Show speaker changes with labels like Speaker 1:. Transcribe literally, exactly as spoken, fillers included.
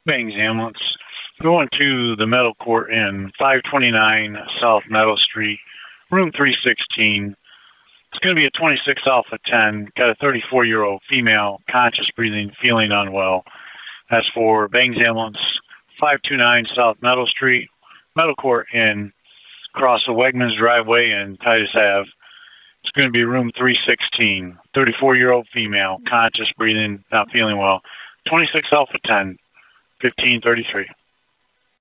Speaker 1: Bangs Ambulance. Going to the Meadow Court Inn, five twenty-nine South Meadow Street, room three sixteen. It's going to be a twenty-six alpha ten. Got a thirty-four-year-old female, conscious breathing, feeling unwell. That's for Bangs Ambulance, five twenty-nine South Meadow Street, Meadow Court Inn, across the Wegmans driveway and Titus Ave. It's going to be room three sixteen. thirty-four-year-old female, conscious breathing, not feeling well. twenty-six alpha ten, fifteen thirty-three.